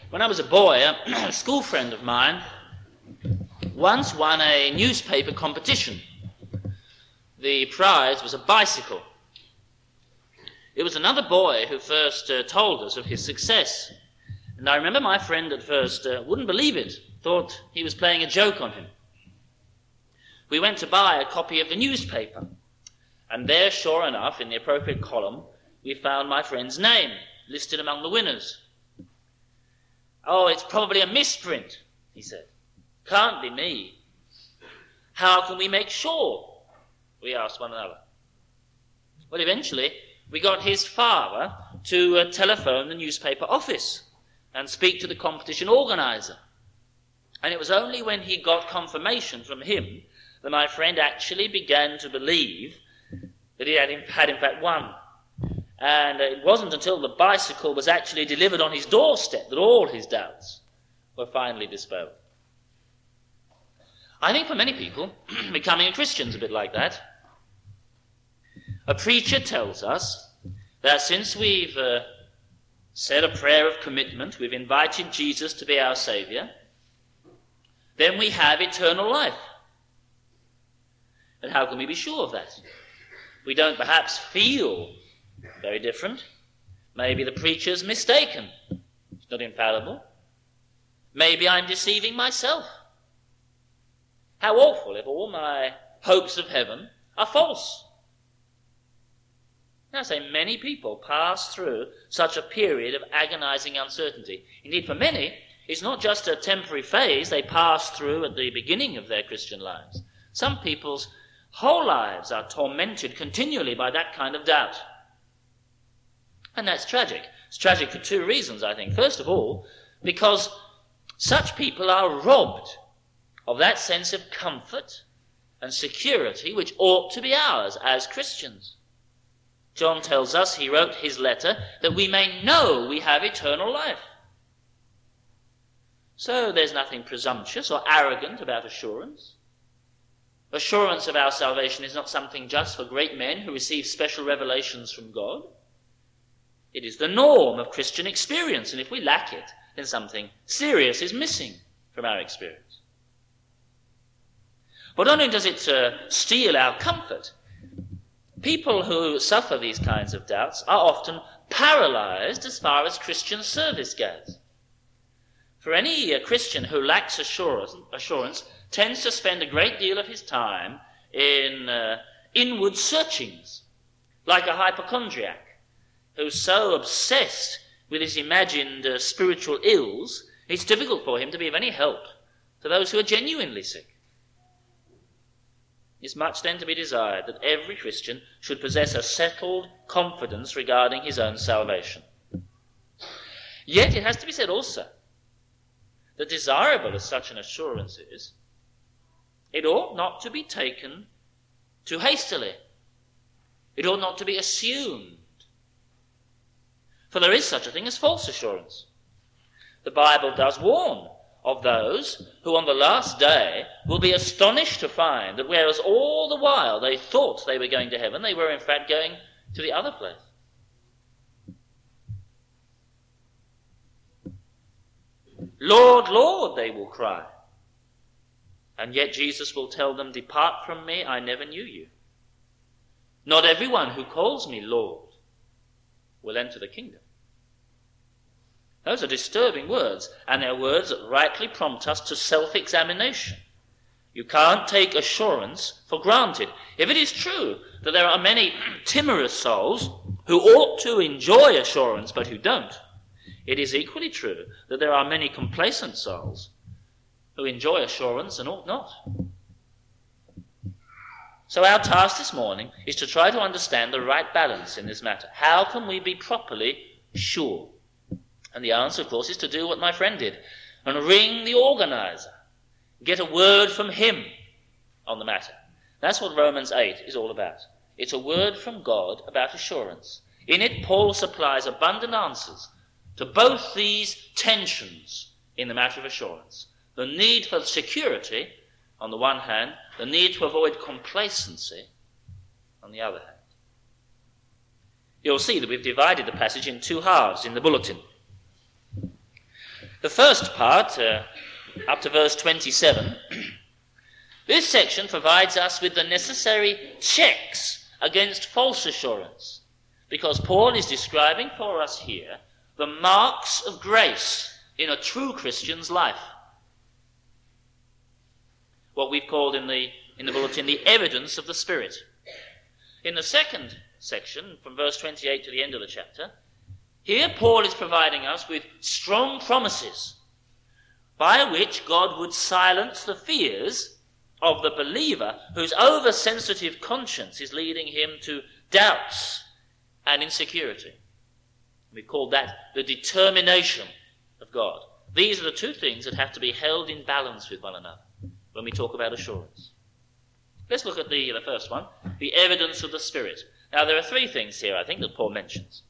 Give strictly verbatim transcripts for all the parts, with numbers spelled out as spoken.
When I was a boy, a school friend of mine once won a newspaper competition. The prize was a bicycle. It was another boy who first uh, told us of his success. And I remember my friend at first uh, wouldn't believe it, thought he was playing a joke on him. We went to buy a copy of the newspaper, and there, sure enough, in the appropriate column, we found my friend's name listed among the winners. "Oh, it's probably a misprint," he said. "Can't be me." "How can we make sure?" we asked one another. Well, eventually, we got his father to uh, telephone the newspaper office and speak to the competition organizer. And it was only when he got confirmation from him that my friend actually began to believe that he had in, had in fact won. And it wasn't until the bicycle was actually delivered on his doorstep that all his doubts were finally dispelled. I think for many people, becoming a Christian is a bit like that. A preacher tells us that since we've uh, said a prayer of commitment, we've invited Jesus to be our Saviour, then we have eternal life. But how can we be sure of that? We don't perhaps feel very different. Maybe the preacher's mistaken. He's not infallible. Maybe I'm deceiving myself. How awful if all my hopes of heaven are false. Now, I say many people pass through such a period of agonizing uncertainty. Indeed, for many, it's not just a temporary phase they pass through at the beginning of their Christian lives. Some people's whole lives are tormented continually by that kind of doubt. And that's tragic. It's tragic for two reasons, I think. First of all, because such people are robbed of that sense of comfort and security which ought to be ours as Christians. John tells us, he wrote his letter, that we may know we have eternal life. So there's nothing presumptuous or arrogant about assurance. Assurance of our salvation is not something just for great men who receive special revelations from God. It is the norm of Christian experience, and if we lack it, then something serious is missing from our experience. But not only does it uh, steal our comfort, people who suffer these kinds of doubts are often paralyzed as far as Christian service goes. For any uh, Christian who lacks assurance, assurance tends to spend a great deal of his time in uh, inward searchings, like a hypochondriac who's so obsessed with his imagined uh, spiritual ills, it's difficult for him to be of any help to those who are genuinely sick. It's much then to be desired that every Christian should possess a settled confidence regarding his own salvation. Yet it has to be said also that desirable as such an assurance is, it ought not to be taken too hastily. It ought not to be assumed. For there is such a thing as false assurance. The Bible does warn of those who on the last day will be astonished to find that whereas all the while they thought they were going to heaven, they were in fact going to the other place. "Lord, Lord," they will cry. And yet Jesus will tell them, "Depart from me, I never knew you." Not everyone who calls me Lord will enter the kingdom. Those are disturbing words, and they're words that rightly prompt us to self-examination. You can't take assurance for granted. If it is true that there are many timorous souls who ought to enjoy assurance but who don't, it is equally true that there are many complacent souls who enjoy assurance and ought not. So our task this morning is to try to understand the right balance in this matter. How can we be properly sure? And the answer, of course, is to do what my friend did and ring the organizer, get a word from him on the matter. That's what Romans eight is all about. It's a word from God about assurance. In it, Paul supplies abundant answers to both these tensions in the matter of assurance. The need for security on the one hand, the need to avoid complacency on the other hand. You'll see that we've divided the passage in two halves in the bulletin. The first part, uh, up to verse twenty-seven, this section provides us with the necessary checks against false assurance, because Paul is describing for us here the marks of grace in a true Christian's life. What we've called in the, in the bulletin the evidence of the Spirit. In the second section, from verse twenty-eight to the end of the chapter, here Paul is providing us with strong promises by which God would silence the fears of the believer whose oversensitive conscience is leading him to doubts and insecurity. We call that the determination of God. These are the two things that have to be held in balance with one another when we talk about assurance. Let's look at the, the first one, the evidence of the Spirit. Now, there are three things here, I think, that Paul mentions.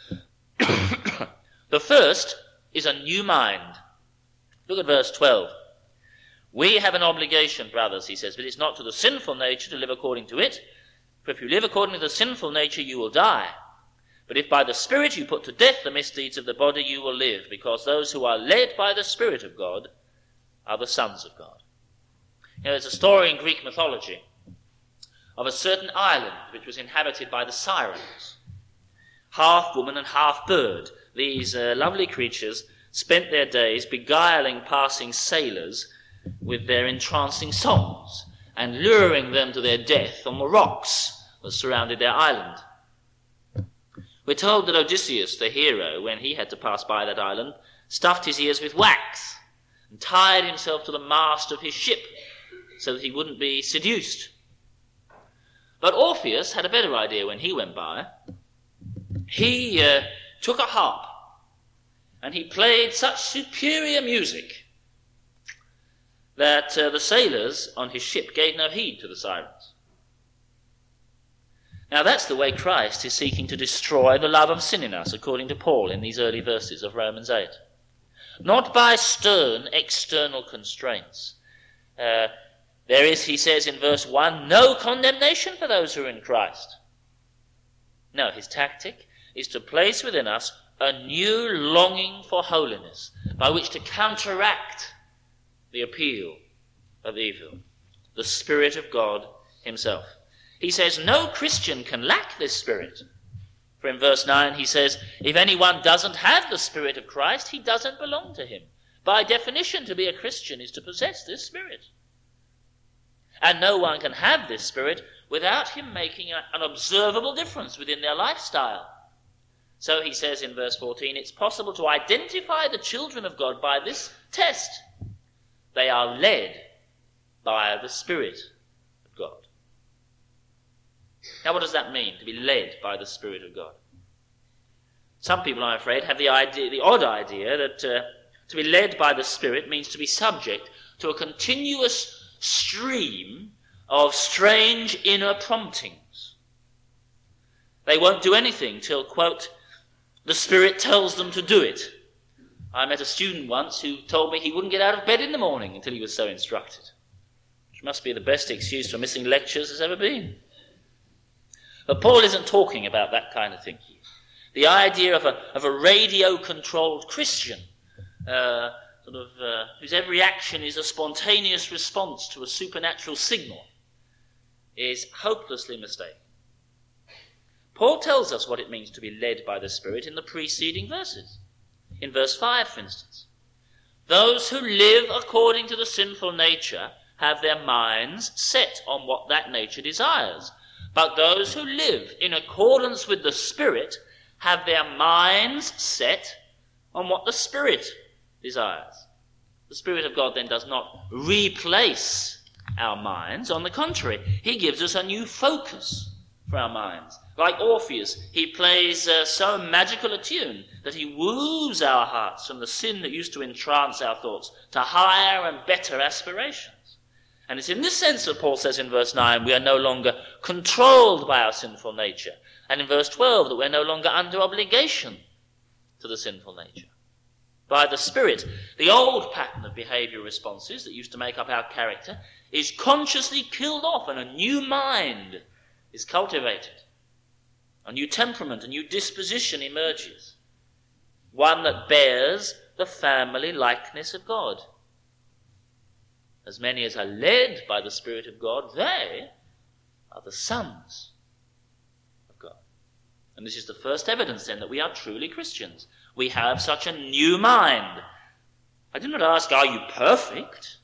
The first is a new mind. Look at verse twelve. We have an obligation, brothers, he says, but it's not to the sinful nature to live according to it. For if you live according to the sinful nature, you will die. But if by the Spirit you put to death the misdeeds of the body, you will live, because those who are led by the Spirit of God are the sons of God. Now, there's a story in Greek mythology of a certain island which was inhabited by the Sirens. Half woman and half bird, these uh, lovely creatures spent their days beguiling passing sailors with their entrancing songs and luring them to their death on the rocks that surrounded their island. We're told that Odysseus, the hero, when he had to pass by that island, stuffed his ears with wax and tied himself to the mast of his ship so that he wouldn't be seduced. But Orpheus had a better idea when he went by. He uh, took a harp and he played such superior music that uh, the sailors on his ship gave no heed to the sirens. Now that's the way Christ is seeking to destroy the love of sin in us, according to Paul in these early verses of Romans eight. Not by stern external constraints. Uh, there is, he says in verse one, no condemnation for those who are in Christ. No, his tactic is to place within us a new longing for holiness by which to counteract the appeal of evil, the Spirit of God himself. He says no Christian can lack this Spirit. For in verse nine he says, if anyone doesn't have the Spirit of Christ, he doesn't belong to him. By definition, to be a Christian is to possess this Spirit. And no one can have this Spirit without him making a, an observable difference within their lifestyle. So he says in verse fourteen, it's possible to identify the children of God by this test. They are led by the Spirit of God. Now, what does that mean, to be led by the Spirit of God? Some people, I'm afraid, have the idea, the odd idea that uh, to be led by the Spirit means to be subject to a continuous stream of strange inner promptings. They won't do anything till, quote, the Spirit tells them to do it. I met a student once who told me he wouldn't get out of bed in the morning until he was so instructed, which must be the best excuse for missing lectures there's ever been. But Paul isn't talking about that kind of thing. The idea of a, of a radio-controlled Christian, uh, sort of, uh, whose every action is a spontaneous response to a supernatural signal, is hopelessly mistaken. Paul tells us what it means to be led by the Spirit in the preceding verses. In verse five, for instance, those who live according to the sinful nature have their minds set on what that nature desires. But those who live in accordance with the Spirit have their minds set on what the Spirit desires. The Spirit of God then does not replace our minds. On the contrary, he gives us a new focus for our minds. Like Orpheus, he plays uh, so magical a tune that he woos our hearts from the sin that used to entrance our thoughts to higher and better aspirations. And it's in this sense that Paul says in verse nine, we are no longer controlled by our sinful nature. And in verse twelve, that we're no longer under obligation to the sinful nature. By the Spirit, the old pattern of behavior responses that used to make up our character is consciously killed off, and a new mind is cultivated. A new temperament, a new disposition emerges. One that bears the family likeness of God. As many as are led by the Spirit of God, they are the sons of God. And this is the first evidence then that we are truly Christians. We have such a new mind. I did not ask, are you perfect?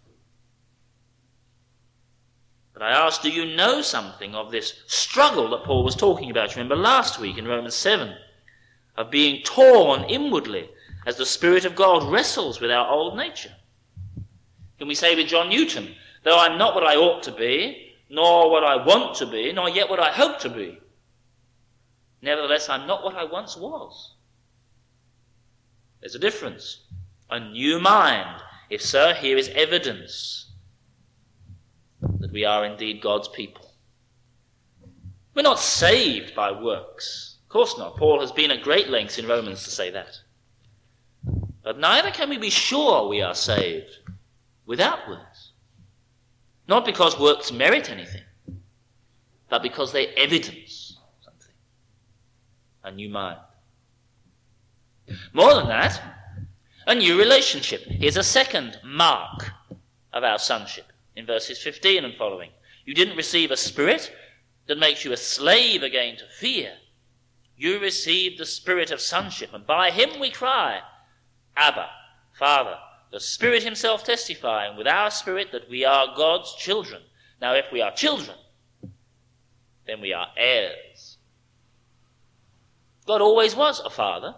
But I asked, do you know something of this struggle that Paul was talking about? You remember last week in Romans seven, of being torn inwardly as the Spirit of God wrestles with our old nature. Can we say with John Newton, though I'm not what I ought to be, nor what I want to be, nor yet what I hope to be, nevertheless I'm not what I once was. There's a difference. A new mind. If so, here is evidence that we are indeed God's people. We're not saved by works. Of course not. Paul has been at great lengths in Romans to say that. But neither can we be sure we are saved without works. Not because works merit anything, but because they evidence something. A new mind. More than that, a new relationship. Here's a second mark of our sonship in verses fifteen and following. You didn't receive a spirit that makes you a slave again to fear. You received the spirit of sonship, and by him we cry, Abba, Father. The Spirit himself testifying with our spirit that we are God's children. Now, if we are children, then we are heirs. God always was a father.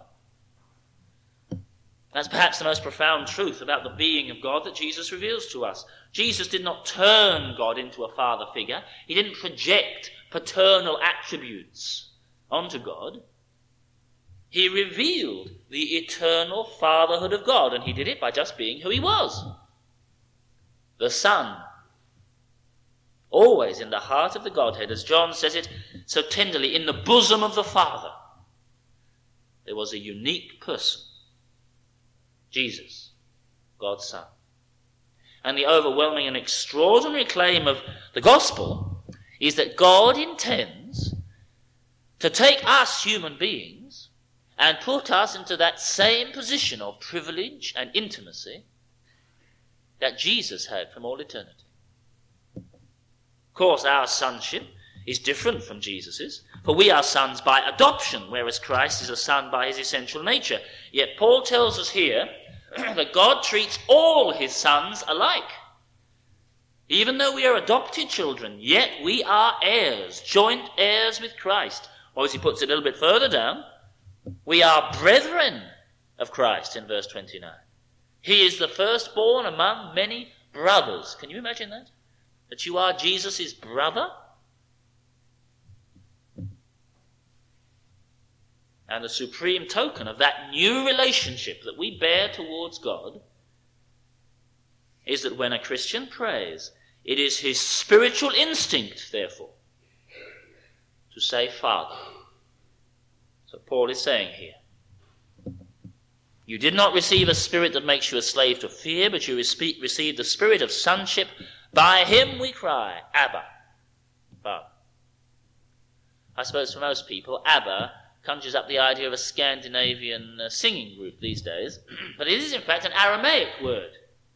That's perhaps the most profound truth about the being of God that Jesus reveals to us. Jesus did not turn God into a father figure. He didn't project paternal attributes onto God. He revealed the eternal fatherhood of God, and he did it by just being who he was. The Son, always in the heart of the Godhead, as John says it so tenderly, in the bosom of the Father, there was a unique person, Jesus, God's Son. And the overwhelming and extraordinary claim of the gospel is that God intends to take us human beings and put us into that same position of privilege and intimacy that Jesus had from all eternity. Of course, our sonship is different from Jesus's, for we are sons by adoption, whereas Christ is a son by his essential nature. Yet Paul tells us here that God treats all his sons alike. Even though we are adopted children, yet we are heirs, joint heirs with Christ. Or as he puts it a little bit further down, we are brethren of Christ in verse twenty-nine. He is the firstborn among many brothers. Can you imagine that? That you are Jesus' brother? And the supreme token of that new relationship that we bear towards God is that when a Christian prays, it is his spiritual instinct, therefore, to say Father. So Paul is saying here, you did not receive a spirit that makes you a slave to fear, but you received the spirit of sonship. By him we cry, Abba, Father. I suppose for most people, Abba conjures up the idea of a Scandinavian uh, singing group these days, but it is in fact an Aramaic word.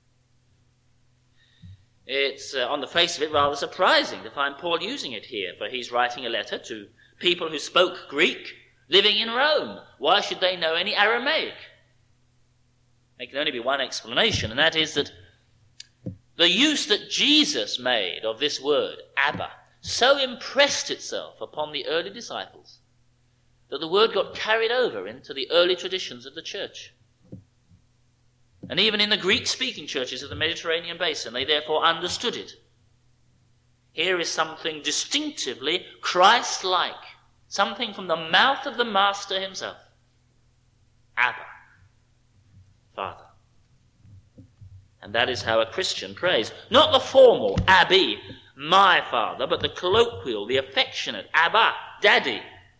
It's, uh, on the face of it, rather surprising to find Paul using it here, for he's writing a letter to people who spoke Greek, living in Rome. Why should they know any Aramaic? There can only be one explanation, and that is that the use that Jesus made of this word, Abba, so impressed itself upon the early disciples that the word got carried over into the early traditions of the church. And even in the Greek-speaking churches of the Mediterranean basin, they therefore understood it. Here is something distinctively Christ-like, something from the mouth of the Master himself. Abba, Father. And that is how a Christian prays. Not the formal, Abbi, my Father, but the colloquial, the affectionate, Abba, Daddy.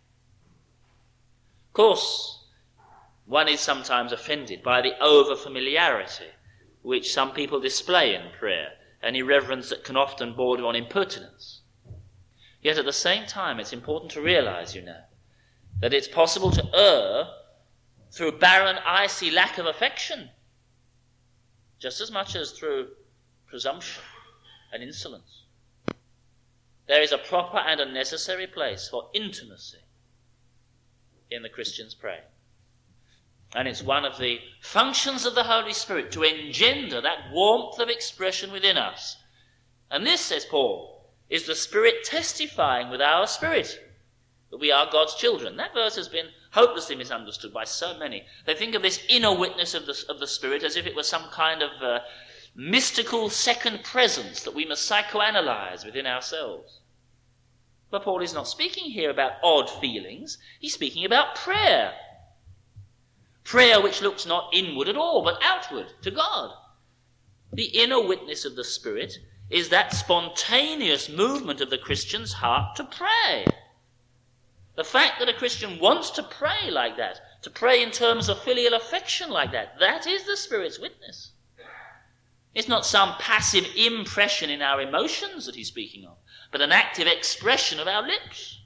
Of course, one is sometimes offended by the over-familiarity which some people display in prayer, an irreverence that can often border on impertinence. Yet at the same time, it's important to realize, you know, that it's possible to err through barren, icy lack of affection, just as much as through presumption and insolence. There is a proper and a necessary place for intimacy in the Christian's praying. And it's one of the functions of the Holy Spirit to engender that warmth of expression within us. And this, says Paul, is the Spirit testifying with our spirit that we are God's children. That verse has been hopelessly misunderstood by so many. They think of this inner witness of the, of the Spirit as if it was some kind of uh, mystical second presence that we must psychoanalyze within ourselves. But Paul is not speaking here about odd feelings. He's speaking about prayer. Prayer which looks not inward at all, but outward to God. The inner witness of the Spirit is that spontaneous movement of the Christian's heart to pray. The fact that a Christian wants to pray like that, to pray in terms of filial affection like that, that is the Spirit's witness. It's not some passive impression in our emotions that he's speaking of, but an active expression of our lips.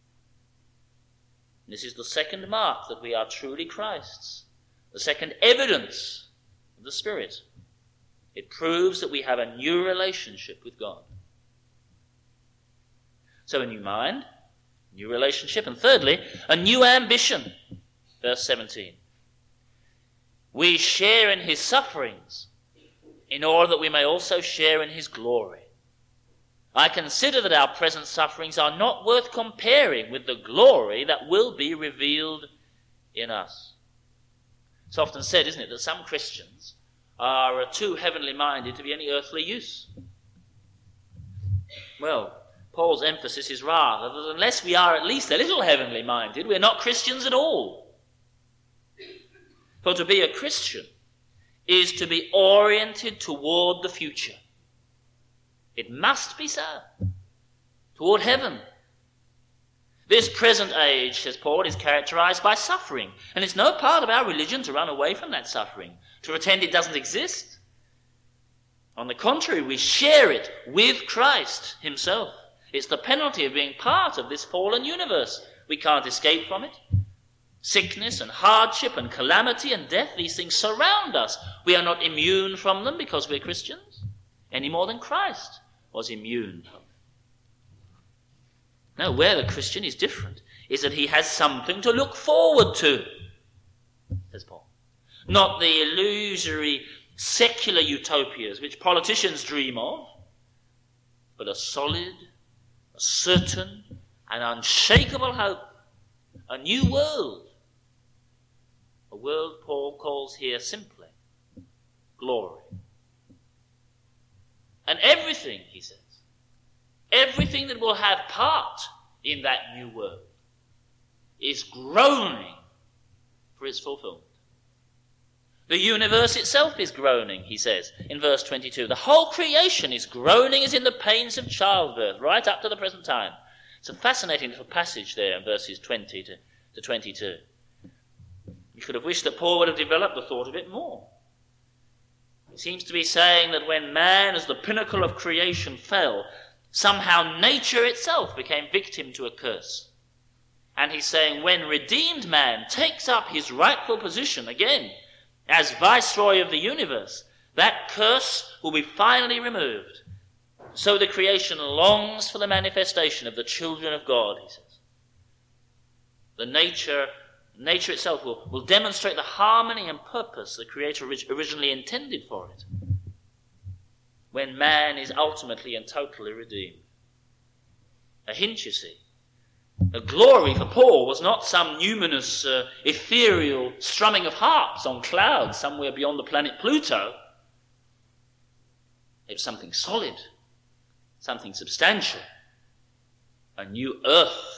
This is the second mark that we are truly Christ's, the second evidence of the Spirit. It proves that we have a new relationship with God. So a new mind, new relationship, and thirdly, a new ambition. Verse seventeen. We share in his sufferings in order that we may also share in his glory. I consider that our present sufferings are not worth comparing with the glory that will be revealed in us. It's often said, isn't it, that some Christians are too heavenly minded to be any earthly use. Well, Paul's emphasis is rather that unless we are at least a little heavenly minded, we're not Christians at all. For to be a Christian is to be oriented toward the future. It must be so. Toward heaven. This present age, says Paul, is characterized by suffering. And it's no part of our religion to run away from that suffering, to pretend it doesn't exist. On the contrary, we share it with Christ himself. It's the penalty of being part of this fallen universe. We can't escape from it. Sickness and hardship and calamity and death, these things surround us. We are not immune from them because we're Christians, any more than Christ was immune from them. No, where the Christian is different is that he has something to look forward to, says Paul. Not the illusory secular utopias which politicians dream of, but a solid, a certain, and unshakable hope, a new world. A world Paul calls here simply glory. And everything, he says, everything that will have part in that new world is groaning for its fulfillment. The universe itself is groaning, he says in verse twenty-two. The whole creation is groaning as in the pains of childbirth, right up to the present time. It's a fascinating little passage there in verses twenty to twenty-two. You could have wished that Paul would have developed the thought a bit more. He seems to be saying that when man, as the pinnacle of creation, fell, somehow nature itself became victim to a curse. And he's saying when redeemed man takes up his rightful position again as viceroy of the universe, that curse will be finally removed. So the creation longs for the manifestation of the children of God, he says. The nature, nature itself will, will demonstrate the harmony and purpose the Creator originally intended for it, when man is ultimately and totally redeemed. A hint, you see. The glory for Paul was not some numinous, uh, ethereal strumming of harps on clouds somewhere beyond the planet Pluto. It was something solid, something substantial, a new earth.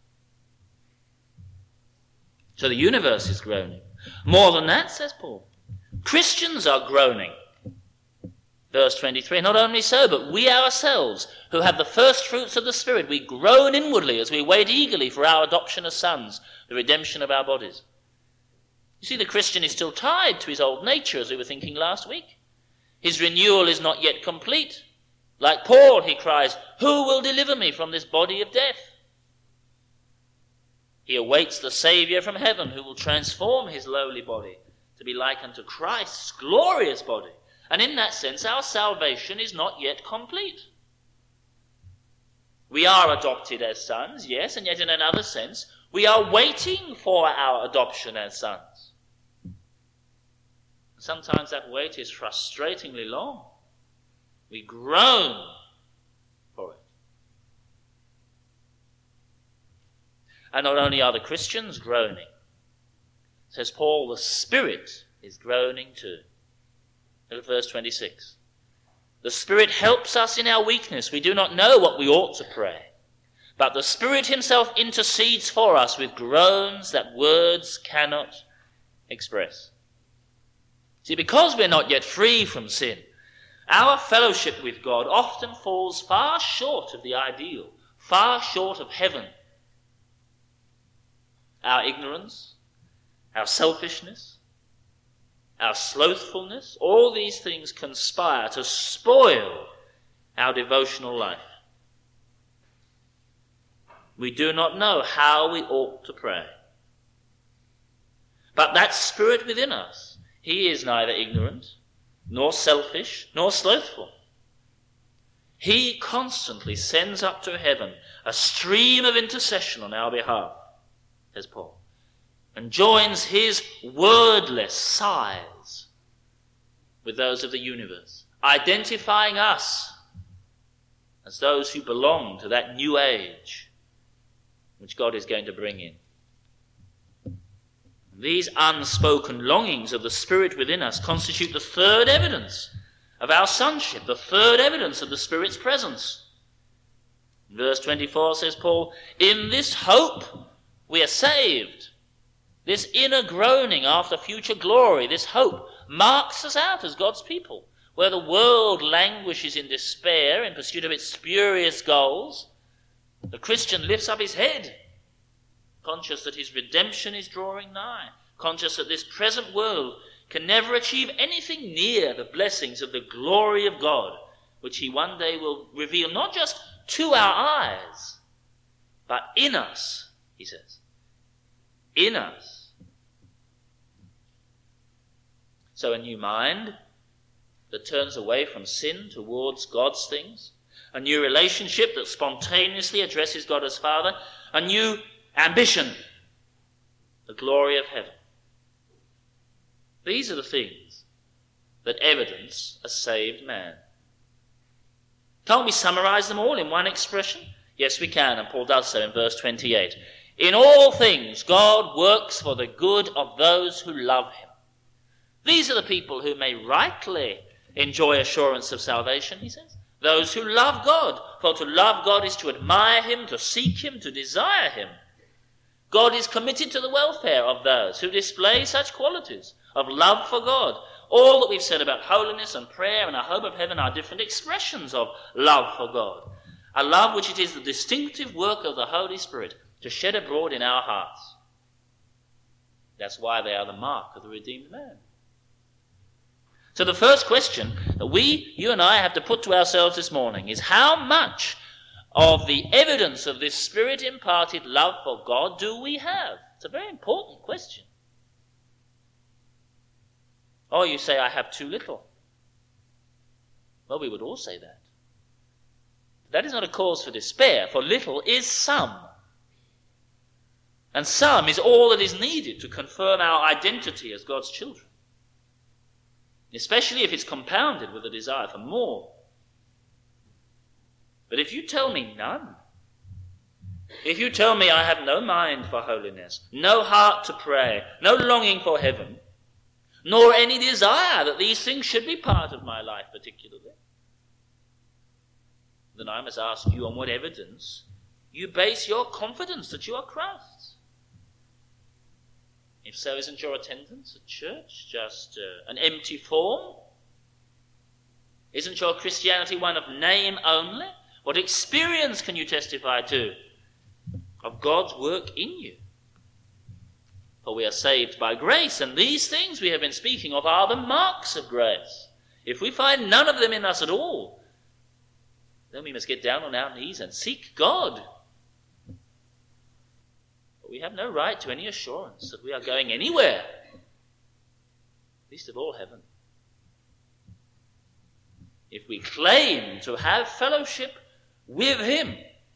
So the universe is groaning. More than that, says Paul, Christians are groaning. Verse twenty-three, not only so, but we ourselves, who have the first fruits of the Spirit, we groan inwardly as we wait eagerly for our adoption as sons, the redemption of our bodies. You see, the Christian is still tied to his old nature, as we were thinking last week. His renewal is not yet complete. Like Paul, he cries, who will deliver me from this body of death? He awaits the Saviour from heaven who will transform his lowly body to be like unto Christ's glorious body. And in that sense, our salvation is not yet complete. We are adopted as sons, yes, and yet in another sense, we are waiting for our adoption as sons. Sometimes that wait is frustratingly long. We groan for it. And not only are the Christians groaning, says Paul, the Spirit is groaning too. Look at verse twenty-six. The Spirit helps us in our weakness. We do not know what we ought to pray, but the Spirit himself intercedes for us with groans that words cannot express. See, because we're not yet free from sin, our fellowship with God often falls far short of the ideal, far short of heaven. Our ignorance, our selfishness, our slothfulness, all these things conspire to spoil our devotional life. We do not know how we ought to pray. But that Spirit within us, he is neither ignorant, nor selfish, nor slothful. He constantly sends up to heaven a stream of intercession on our behalf, says Paul, and joins his wordless sighs with those of the universe, identifying us as those who belong to that new age which God is going to bring in. These unspoken longings of the Spirit within us constitute the third evidence of our sonship, the third evidence of the Spirit's presence. Verse twenty-four says Paul, in this hope we are saved. This inner groaning after future glory, this hope, marks us out as God's people. Where the world languishes in despair in pursuit of its spurious goals, the Christian lifts up his head, conscious that his redemption is drawing nigh, conscious that this present world can never achieve anything near the blessings of the glory of God, which he one day will reveal not just to our eyes, but in us, he says. In us. So a new mind that turns away from sin towards God's things, a new relationship that spontaneously addresses God as Father, a new ambition, the glory of heaven. These are the things that evidence a saved man. Can't we summarize them all in one expression? Yes, we can, and Paul does so in verse twenty-eight. In all things, God works for the good of those who love him. These are the people who may rightly enjoy assurance of salvation, he says. Those who love God. For to love God is to admire him, to seek him, to desire him. God is committed to the welfare of those who display such qualities of love for God. All that we've said about holiness and prayer and a hope of heaven are different expressions of love for God. A love which it is the distinctive work of the Holy Spirit to shed abroad in our hearts. That's why they are the mark of the redeemed man. So the first question that we, you and I, have to put to ourselves this morning is how much of the evidence of this Spirit-imparted love for God do we have? It's a very important question. Oh, you say, I have too little. Well, we would all say that. That is not a cause for despair, for little is some. And some is all that is needed to confirm our identity as God's children. Especially if it's compounded with a desire for more. But if you tell me none, if you tell me I have no mind for holiness, no heart to pray, no longing for heaven, nor any desire that these things should be part of my life particularly, then I must ask you on what evidence you base your confidence that you are Christ's. If so, isn't your attendance at church just uh, an empty form? Isn't your Christianity one of name only? What experience can you testify to of God's work in you? For we are saved by grace, and these things we have been speaking of are the marks of grace. If we find none of them in us at all, then we must get down on our knees and seek God. we have no right to any assurance that we are going anywhere, least of all heaven. If we claim to have fellowship with him,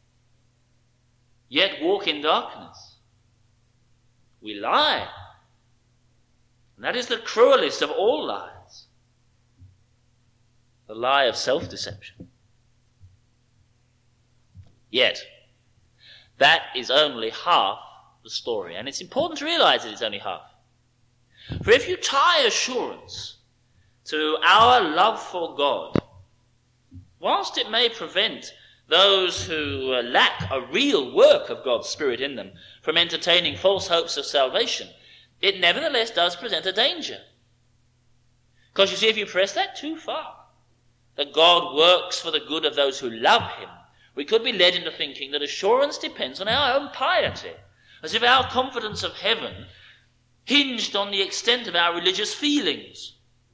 yet walk in darkness, we lie. And that is the cruelest of all lies, the lie of self-deception. Yet, that is only half the story, and it's important to realize that it's only half. For if you tie assurance to our love for God, whilst it may prevent those who uh, lack a real work of God's Spirit in them from entertaining false hopes of salvation, it nevertheless does present a danger. Because you see, if you press that too far, that God works for the good of those who love him, we could be led into thinking that assurance depends on our own piety, as if our confidence of heaven hinged on the extent of our religious feelings.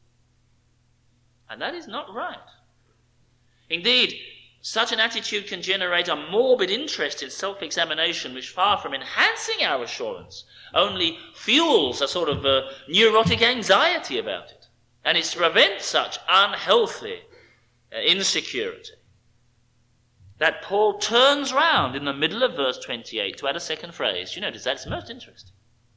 And that is not right. Indeed, such an attitude can generate a morbid interest in self-examination which, far from enhancing our assurance, only fuels a sort of uh, neurotic anxiety about it. And it's to prevent such unhealthy uh, insecurity that Paul turns round in the middle of verse twenty-eight to add a second phrase. You notice that's most interesting.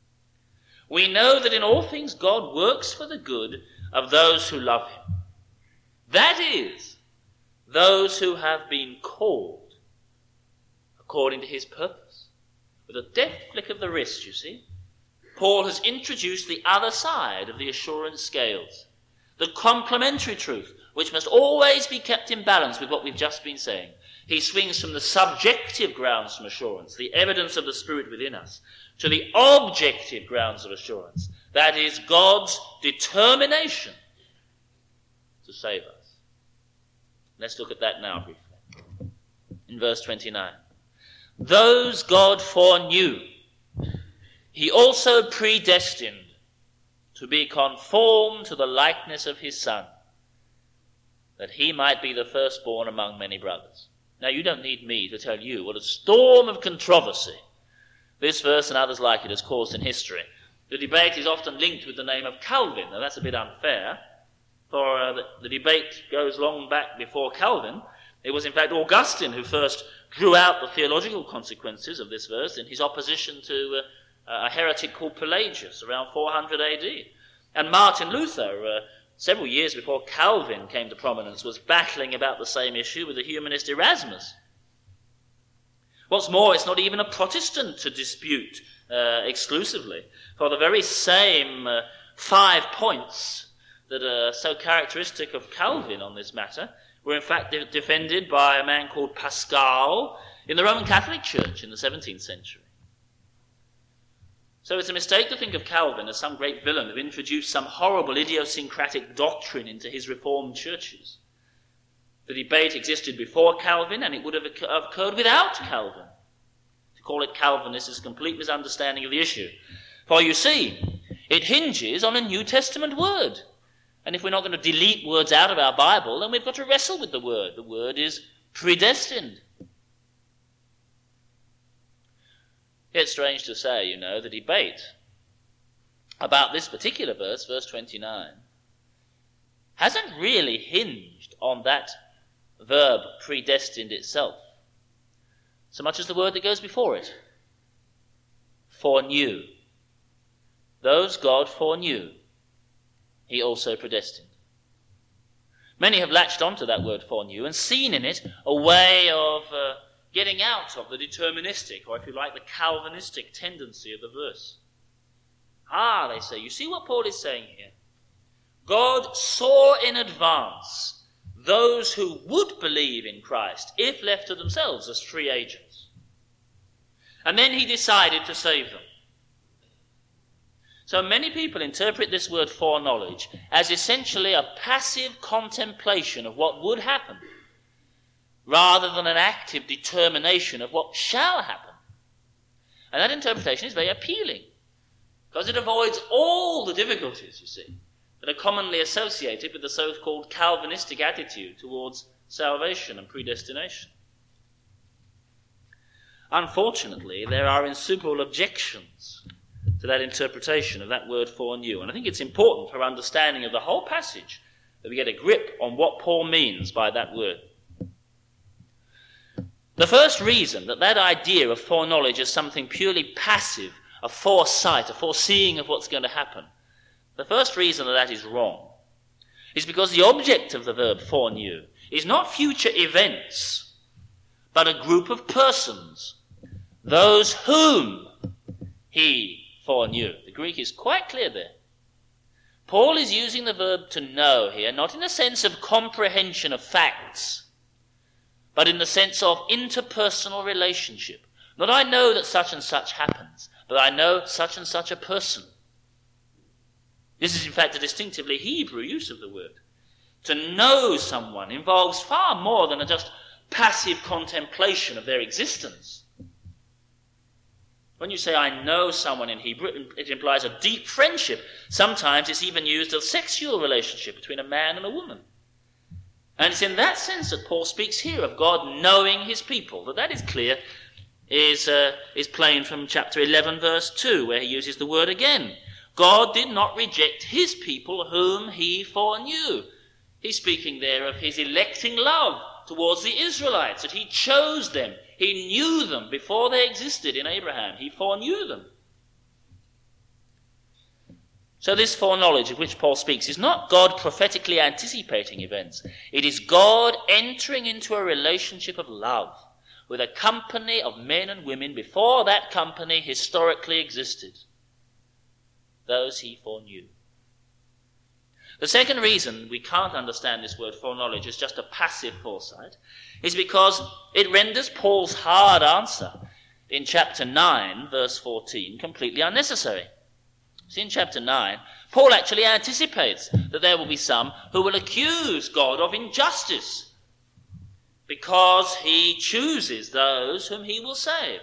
We know that in all things God works for the good of those who love him. That is, those who have been called according to his purpose. With a deft flick of the wrist, you see, Paul has introduced the other side of the assurance scales, the complementary truth, which must always be kept in balance with what we've just been saying. He swings from the subjective grounds of assurance, the evidence of the Spirit within us, to the objective grounds of assurance, that is, God's determination to save us. Let's look at that now briefly. In verse twenty-nine. Those God foreknew, he also predestined to be conformed to the likeness of his Son, that he might be the firstborn among many brothers. Now, you don't need me to tell you what a storm of controversy this verse and others like it has caused in history. The debate is often linked with the name of Calvin. Now, that's a bit unfair, for uh, the, the debate goes long back before Calvin. It was, in fact, Augustine who first drew out the theological consequences of this verse in his opposition to uh, a heretic called Pelagius around four hundred A D. And Martin Luther, uh, several years before Calvin came to prominence, was battling about the same issue with the humanist Erasmus. What's more, it's not even a Protestant to dispute uh, exclusively, for the very same uh, five points that are so characteristic of Calvin on this matter were in fact de- defended by a man called Pascal in the Roman Catholic Church in the seventeenth century. So it's a mistake to think of Calvin as some great villain who introduced some horrible idiosyncratic doctrine into his Reformed churches. The debate existed before Calvin, and it would have occurred without Calvin. To call it Calvinist is a complete misunderstanding of the issue. For you see, it hinges on a New Testament word. And if we're not going to delete words out of our Bible, then we've got to wrestle with the word. The word is predestined. It's strange to say, you know, the debate about this particular verse, verse twenty-nine, hasn't really hinged on that verb predestined itself, so much as the word that goes before it. Foreknew. Those God foreknew, he also predestined. Many have latched onto that word foreknew and seen in it a way of uh, getting out of the deterministic, or if you like, the Calvinistic tendency of the verse. Ah, they say, you see what Paul is saying here? God saw in advance those who would believe in Christ if left to themselves as free agents. And then he decided to save them. So many people interpret this word foreknowledge as essentially a passive contemplation of what would happen, rather than an active determination of what shall happen. And that interpretation is very appealing, because it avoids all the difficulties, you see, that are commonly associated with the so-called Calvinistic attitude towards salvation and predestination. Unfortunately, there are insuperable objections to that interpretation of that word foreknew. And I think it's important for understanding of the whole passage that we get a grip on what Paul means by that word. The first reason that that idea of foreknowledge is something purely passive, a foresight, a foreseeing of what's going to happen, the first reason that that is wrong is because the object of the verb foreknew is not future events, but a group of persons, those whom he foreknew. The Greek is quite clear there. Paul is using the verb to know here, not in the sense of comprehension of facts, but in the sense of interpersonal relationship. Not I know that such and such happens, but I know such and such a person. This is in fact a distinctively Hebrew use of the word. To know someone involves far more than a just passive contemplation of their existence. When you say I know someone in Hebrew, it implies a deep friendship. Sometimes it's even used of sexual relationship between a man and a woman. And it's in that sense that Paul speaks here of God knowing his people. That that is clear, is, uh, is plain from chapter eleven, verse two, where he uses the word again. God did not reject his people whom he foreknew. He's speaking there of his electing love towards the Israelites, that he chose them. He knew them before they existed in Abraham. He foreknew them. So this foreknowledge of which Paul speaks is not God prophetically anticipating events. It is God entering into a relationship of love with a company of men and women before that company historically existed. Those he foreknew. The second reason we can't understand this word foreknowledge as just a passive foresight is because it renders Paul's hard answer in chapter nine, verse fourteen, completely unnecessary. See, in chapter nine, Paul actually anticipates that there will be some who will accuse God of injustice because he chooses those whom he will save.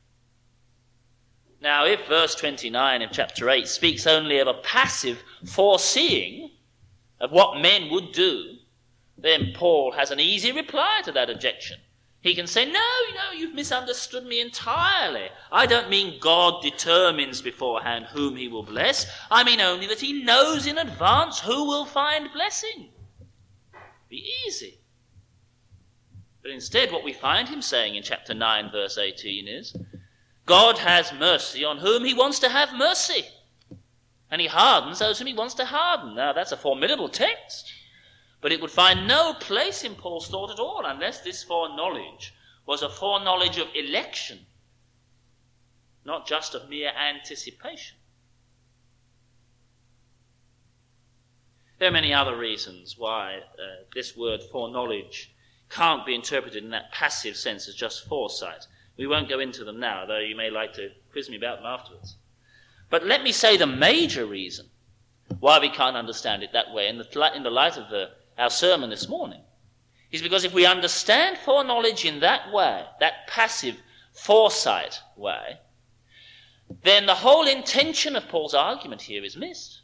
Now, if verse twenty-nine of chapter eight speaks only of a passive foreseeing of what men would do, then Paul has an easy reply to that objection. He can say, no, no, you've misunderstood me entirely. I don't mean God determines beforehand whom he will bless. I mean only that he knows in advance who will find blessing. Be easy. But instead what we find him saying in chapter nine, verse eighteen is, God has mercy on whom he wants to have mercy, and he hardens those whom he wants to harden. Now that's a formidable text. But it would find no place in Paul's thought at all unless this foreknowledge was a foreknowledge of election, not just of mere anticipation. There are many other reasons why uh, this word foreknowledge can't be interpreted in that passive sense as just foresight. We won't go into them now, though you may like to quiz me about them afterwards. But let me say the major reason why we can't understand it that way in the, in the light of the our sermon this morning, is because if we understand foreknowledge in that way, that passive foresight way, then the whole intention of Paul's argument here is missed.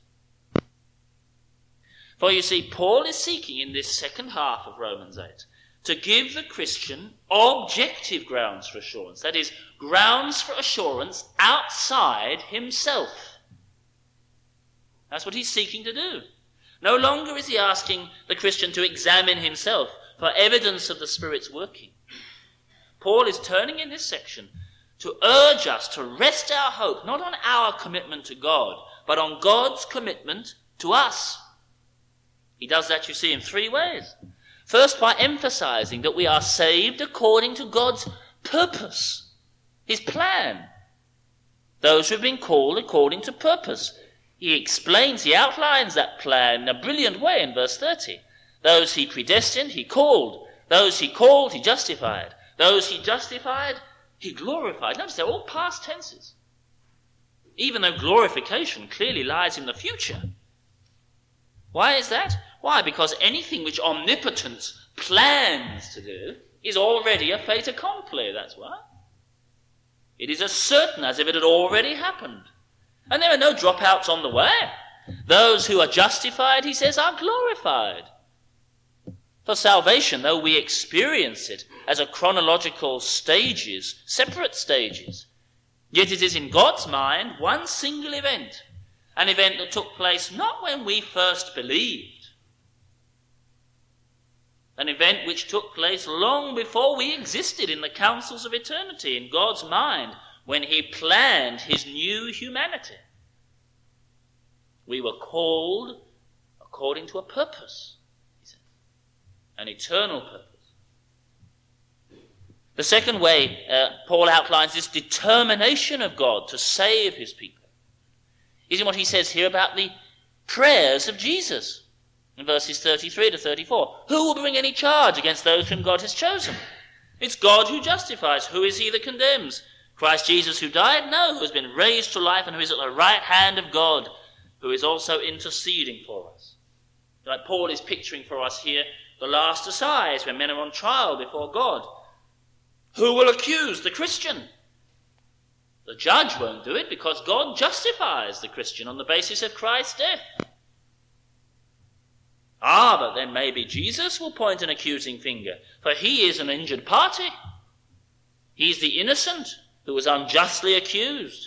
For you see, Paul is seeking in this second half of Romans eight to give the Christian objective grounds for assurance, that is, grounds for assurance outside himself. That's what he's seeking to do. No longer is he asking the Christian to examine himself for evidence of the Spirit's working. Paul is turning in this section to urge us to rest our hope not on our commitment to God, but on God's commitment to us. He does that, you see, in three ways. First, by emphasizing that we are saved according to God's purpose, his plan. Those who have been called according to purpose. He explains, he outlines that plan in a brilliant way in verse thirty. Those he predestined, he called. Those he called, he justified. Those he justified, he glorified. Notice they're all past tenses. Even though glorification clearly lies in the future. Why is that? Why? Because anything which omnipotence plans to do is already a fait accompli, that's why. It is as certain as if it had already happened. And there are no dropouts on the way. Those who are justified, he says, are glorified. For salvation, though we experience it as a chronological stages, separate stages, yet it is in God's mind one single event, an event that took place not when we first believed, an event which took place long before we existed in the councils of eternity, in God's mind, when he planned his new humanity. We were called according to a purpose, he said, an eternal purpose. The second way uh, Paul outlines this determination of God to save his people is in what he says here about the prayers of Jesus in verses thirty-three to thirty-four. Who will bring any charge against those whom God has chosen? It's God who justifies. Who is he that condemns? Christ Jesus who died? No, who has been raised to life and who is at the right hand of God, who is also interceding for us. Like Paul is picturing for us here the last assize when men are on trial before God. Who will accuse the Christian? The judge won't do it because God justifies the Christian on the basis of Christ's death. Ah, but then maybe Jesus will point an accusing finger, for he is an injured party. He's the innocent who was unjustly accused.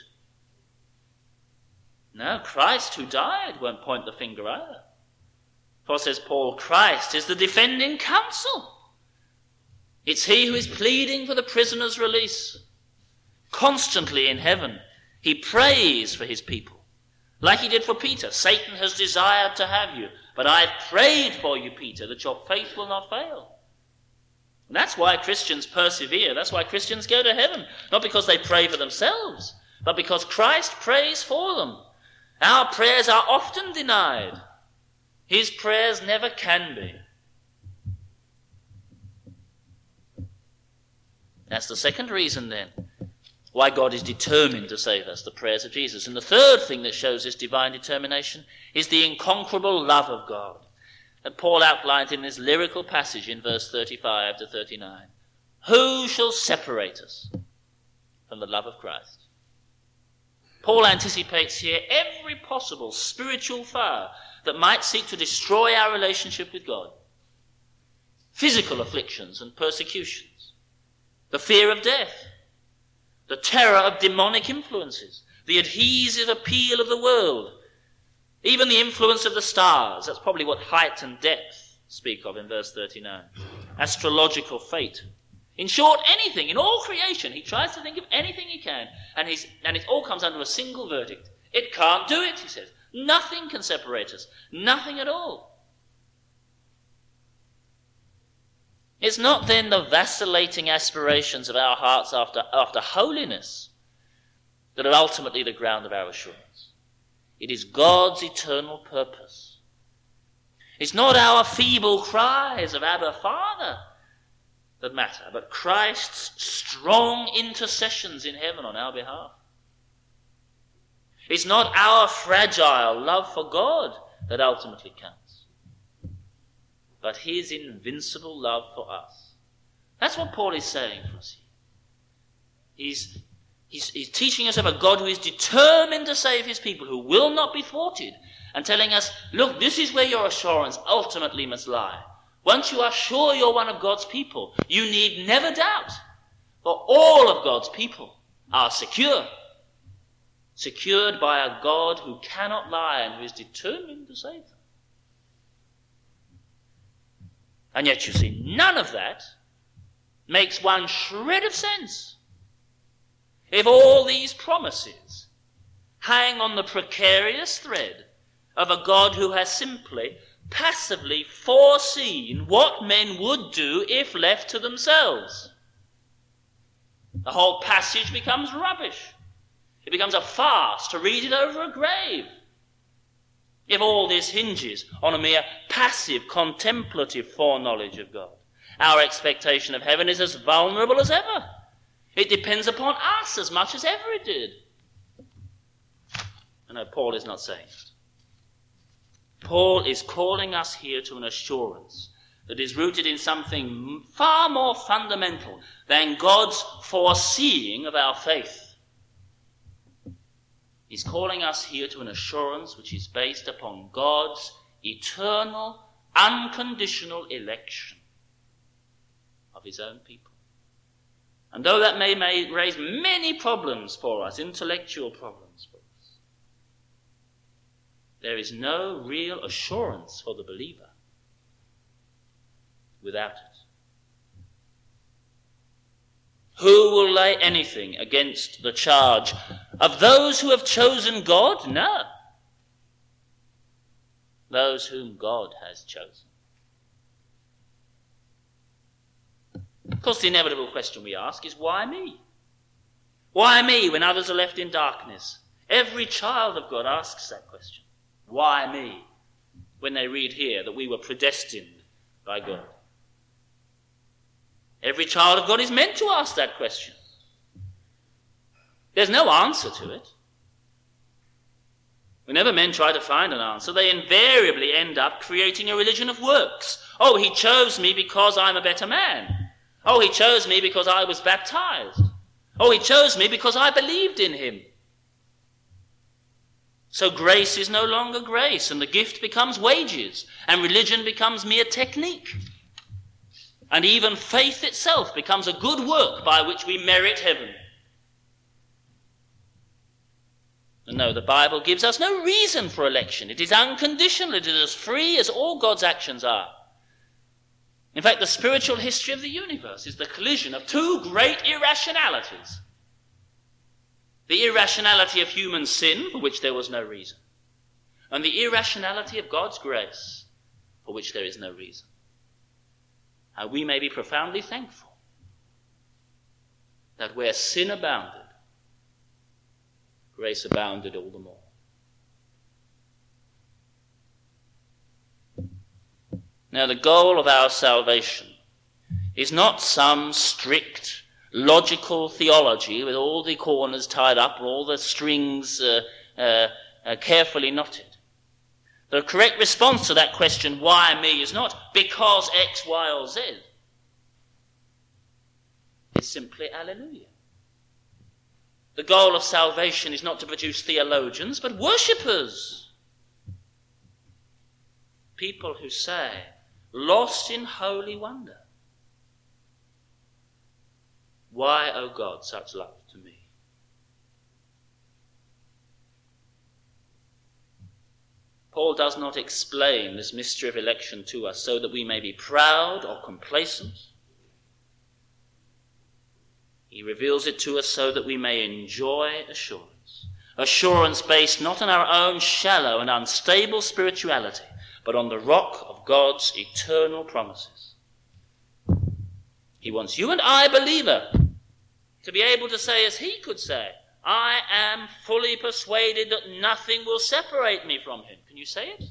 No, Christ who died won't point the finger either. For, says Paul, Christ is the defending counsel. It's he who is pleading for the prisoner's release. Constantly in heaven, he prays for his people. Like he did for Peter. Satan has desired to have you, but I've prayed for you, Peter, that your faith will not fail. And that's why Christians persevere. That's why Christians go to heaven. Not because they pray for themselves, but because Christ prays for them. Our prayers are often denied. His prayers never can be. That's the second reason then why God is determined to save us, the prayers of Jesus. And the third thing that shows this divine determination is the unconquerable love of God that Paul outlines in this lyrical passage in verse thirty-five to thirty-nine. Who shall separate us from the love of Christ? Paul anticipates here every possible spiritual fire that might seek to destroy our relationship with God. Physical afflictions and persecutions, the fear of death, the terror of demonic influences, the adhesive appeal of the world, even the influence of the stars. That's probably what height and depth speak of in verse thirty-nine. Astrological fate. In short, anything, in all creation, he tries to think of anything he can, and, he's, and it all comes under a single verdict. It can't do it, he says. Nothing can separate us. Nothing at all. It's not then the vacillating aspirations of our hearts after, after holiness that are ultimately the ground of our assurance. It is God's eternal purpose. It's not our feeble cries of Abba, Father, that matter, but Christ's strong intercessions in heaven on our behalf. It's not our fragile love for God that ultimately counts, but his invincible love for us. That's what Paul is saying for us here. He's, he's, he's teaching us of a God who is determined to save his people, who will not be thwarted, and telling us, look, this is where your assurance ultimately must lie. Once you are sure you're one of God's people, you need never doubt, for all of God's people are secure. Secured by a God who cannot lie and who is determined to save them. And yet, you see, none of that makes one shred of sense if all these promises hang on the precarious thread of a God who has simply, passively foreseen what men would do if left to themselves. The whole passage becomes rubbish. It becomes a farce to read it over a grave. If all this hinges on a mere passive, contemplative foreknowledge of God, our expectation of heaven is as vulnerable as ever. It depends upon us as much as ever it did. And no, Paul is not saying it. Paul is calling us here to an assurance that is rooted in something far more fundamental than God's foreseeing of our faith. He's calling us here to an assurance which is based upon God's eternal, unconditional election of his own people. And though that may, may raise many problems for us, intellectual problems for us, there is no real assurance for the believer without it. Who will lay anything against the charge of those who have chosen God? No. Those whom God has chosen. Of course, the inevitable question we ask is, why me? Why me when others are left in darkness? Every child of God asks that question. Why me? When they read here that we were predestined by God. Every child of God is meant to ask that question. There's no answer to it. Whenever men try to find an answer, they invariably end up creating a religion of works. Oh, he chose me because I'm a better man. Oh, he chose me because I was baptized. Oh, he chose me because I believed in him. So grace is no longer grace, and the gift becomes wages, and religion becomes mere technique. And even faith itself becomes a good work by which we merit heaven. And no, the Bible gives us no reason for election. It is unconditional. It is as free as all God's actions are. In fact, the spiritual history of the universe is the collision of two great irrationalities. The irrationality of human sin, for which there was no reason, and the irrationality of God's grace, for which there is no reason. And we may be profoundly thankful that where sin abounded, grace abounded all the more. Now, the goal of our salvation is not some strict, logical theology with all the corners tied up or all the strings uh, uh, uh, carefully knotted. The correct response to that question, why me, is not because X, Y, or Z. It's simply hallelujah. The goal of salvation is not to produce theologians, but worshippers. People who say, lost in holy wonder, why, O God, such love to me? Paul does not explain this mystery of election to us so that we may be proud or complacent. He reveals it to us so that we may enjoy assurance. Assurance based not on our own shallow and unstable spirituality, but on the rock of God's eternal promises. He wants you and I, believer, to be able to say as he could say, I am fully persuaded that nothing will separate me from him. Can you say it?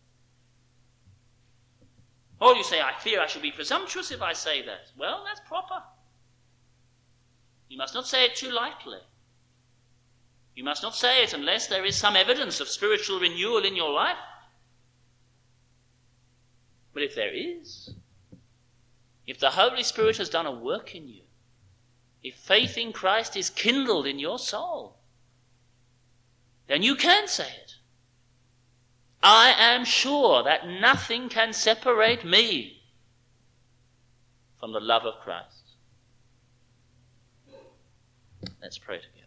Or you say, I fear I shall be presumptuous if I say that. Well, that's proper. You must not say it too lightly. You must not say it unless there is some evidence of spiritual renewal in your life. But if there is, if the Holy Spirit has done a work in you, if faith in Christ is kindled in your soul, then you can say it. I am sure that nothing can separate me from the love of Christ. Let's pray together.